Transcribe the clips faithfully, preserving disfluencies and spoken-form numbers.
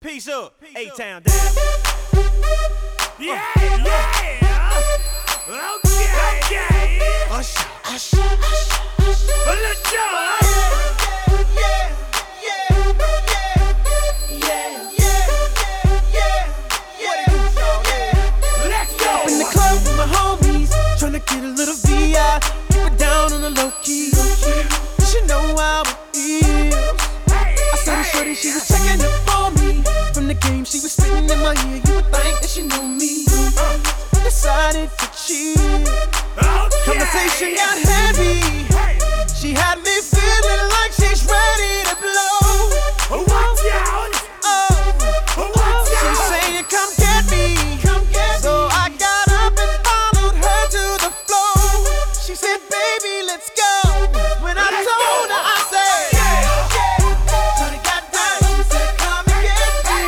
Peace up, A-Town down. Yeah, yeah. Okay, okay. Usher, usher, usher, usher. Let's go. Yeah, yeah, yeah, yeah, yeah, yeah. Let's go. Up in the club with my homies, tryna get a little V I. Keep it down on the low key. You should know how it feels. I saw the shorty, she was checking up on me. From the game, she was spitting in my ear. You would think that she knew me. I decided to cheat. Okay. Conversation got heavy. She had me feeling like she's ready to blow. Watch out. Oh, Watch she's out. saying, "Come get me." Come get me. So I got up and followed her to the floor. She said, "Baby, let's go." When I Let's told go. her, I said, Yeah. Shorty got down, she said, "Come and get me."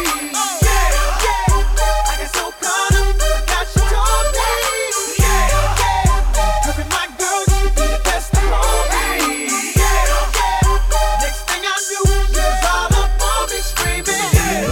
I got so caught up, I forgot she told me. Her and my girl used to be the best of homies. Next thing I knew, she was all up on me screaming.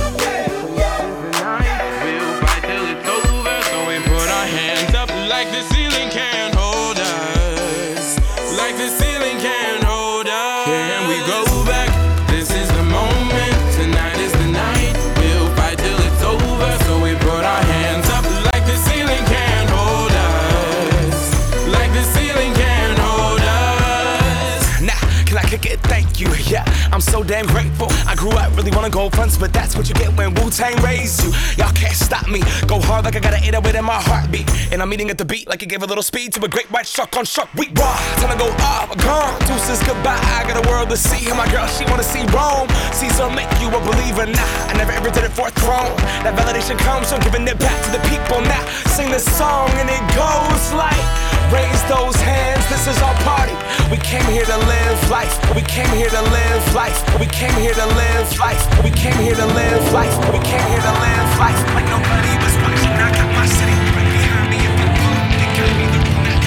We'll fight till it's over, so we put our hands up like the ceiling can't hold us. Like the ceiling can't hold us. Can we go back? This is the moment. Tonight is the night. We'll fight till it's over, so we put our hands up like the ceiling can't hold us. Like the ceiling can't hold us. Nah, can I kick it? Thank you, yeah, I'm so damn grateful. I grew up really wanna go fronts, but that's what you get when Wu-Tang raised you. Y'all can't stop me, go hard like I got an eight oh eight in my heartbeat. And I'm eating at the beat like it gave a little speed to a great white shark on shark. We raw, time to go off, gone. Deuces goodbye, I got a world to see. And my girl, she wanna see Rome. Caesar make you a believer, nah, I never ever did it for a throne. That validation comes from giving it back to the people. Now, sing this song and it goes like, raise those hands, this is our party. We came here to live life. We came here to live life. We came here to live life. We came here to live life. We came here to live life. Like nobody was watching. I got my city right behind me. If you want, they got me the room that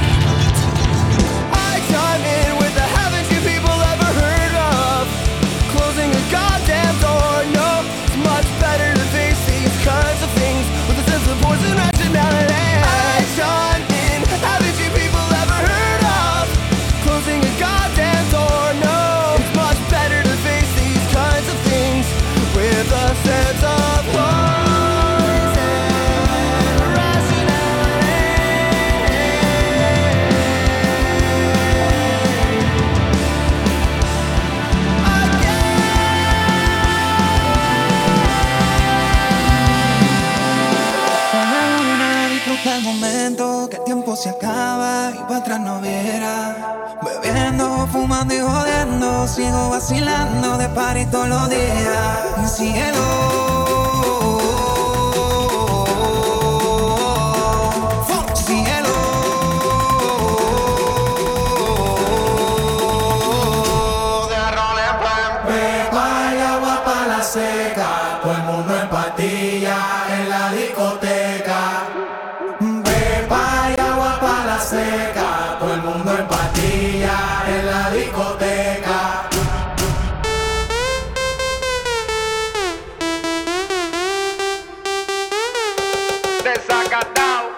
I chime in with the haven't you people ever heard of closing a goddamn door? No, it's much better to face these kinds of things with a sense of force and rationality. I chime in, haven't you people ever heard of closing a goddamn door? No, it's much better to face these kinds of things with a sense of force and rationality. Una, disfruta el momento, que el tiempo se acaba y para atrás no viera. Bebiendo, fumando y jodiendo, sigo vacilando de party todos los días. Mi cielo. Cielo. Beba y agua pa' la seca, todo el mundo en patilla en la discoteca. Beba y agua pa' la seca, todo el mundo en patilla en la discoteca. Desacatado.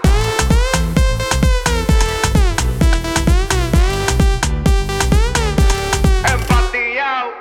Empatillao.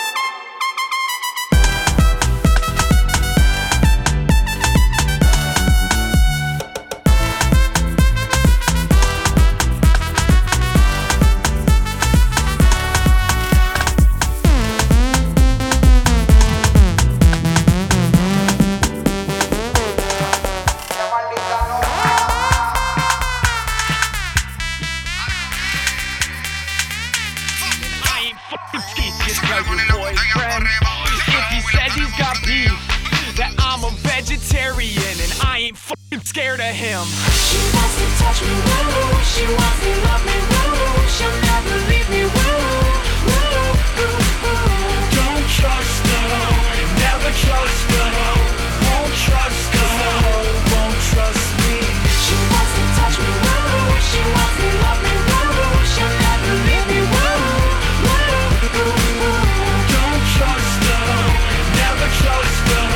I ain't fucking skeet your boyfriend. If he says he's got beef, that I'm a vegetarian and I ain't fucking scared of him. She wants to touch me, woo. She wants to love me, woo. She'll never leave me, woo. Woo, woo, woo. Don't trust her. Never trust her. Won't trust her. Won't trust me. She wants to touch me, woo. She wants to love me, woo. She'll never leave me, woo. Woo, woo, woo. Don't trust her. Never trust her.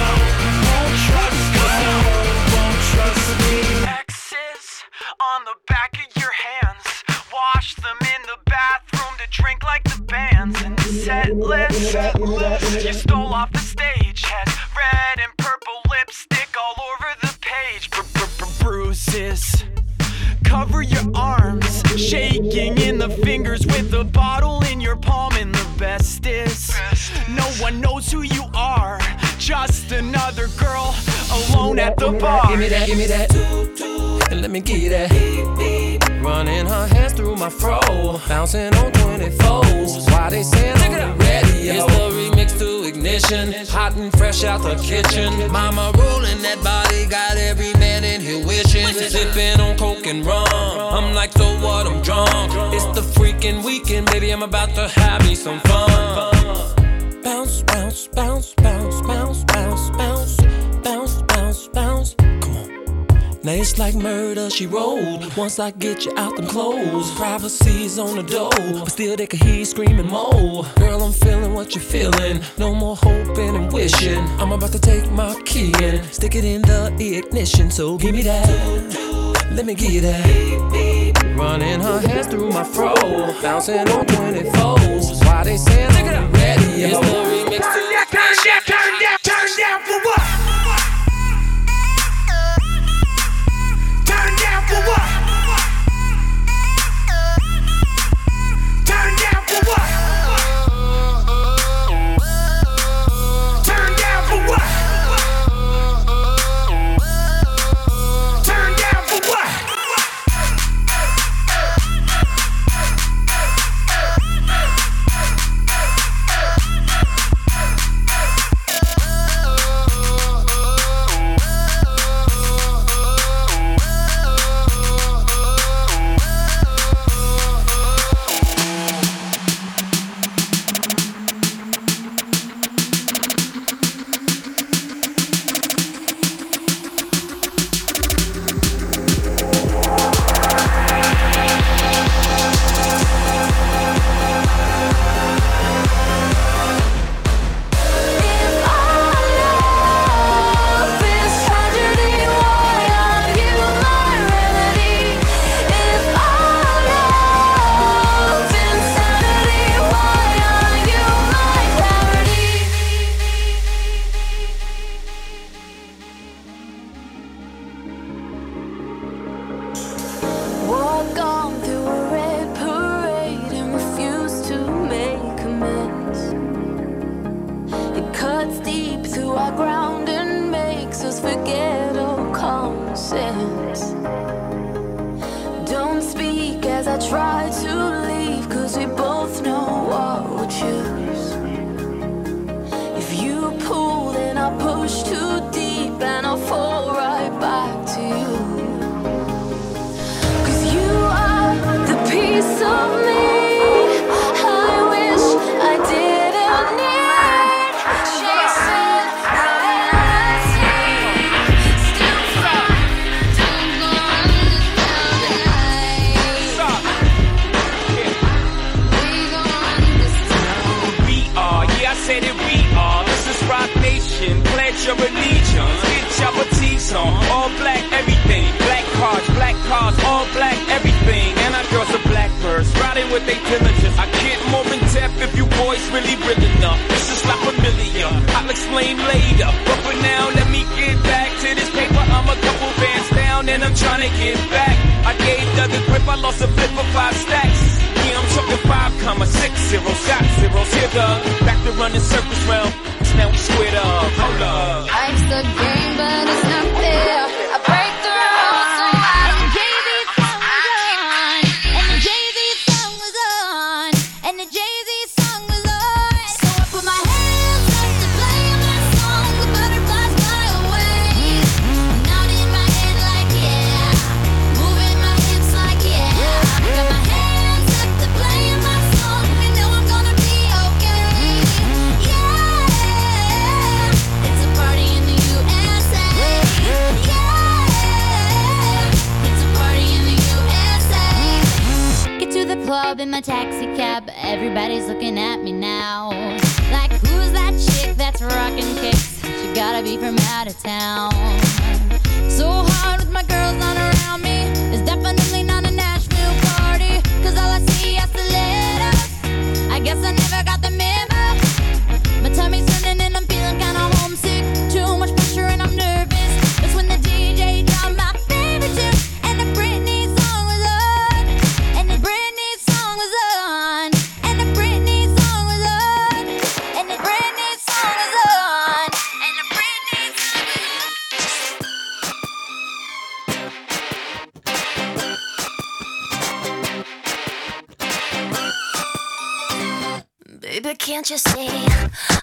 red and purple lipstick all over the page. Bruises cover your arms, shaking in the fingers with a bottle in your palm. And the best is, no one knows who you are, just another girl alone at the bar. Give me that, give me that, and let me give you that. Running her hands through my fro, bouncing on twenty-fours. Why they saying on the radio? It's the remix to Ignition, hot and fresh out the kitchen. Mama rolling that body, got every man in here wishing. Sipping on coke and rum, I'm like, so what, I'm drunk. It's the freaking weekend, baby, I'm about to have me some fun. Bounce, bounce, bounce, bounce, bounce, bounce, bounce, bounce, bounce, bounce. Come on. Now it's like murder, she rolled. Once I get you out them clothes, privacy's on the door, but still they can hear you screaming more. Girl, I'm feeling what you're feeling. No more hoping and wishing. I'm about to take my key and stick it in the ignition. So give me that, let me give you that. Running her hands through my fro, bouncing on twenty-fours. Why they saying on the radio? It's the remix to Turn down, turn down, turn down for what? Turn down for what? Turn down for what? Turn down for what? Turn down for what? club in my taxi cab, everybody's looking at me now. Like, who's that chick that's rocking kicks? She gotta be from out of town. So hard with my girls on around me. It's definitely not a Nashville party, cause all I see is the letters. I guess I never got the memo. My tummy's turning and I'm feeling kinda homesick. Too Can't you see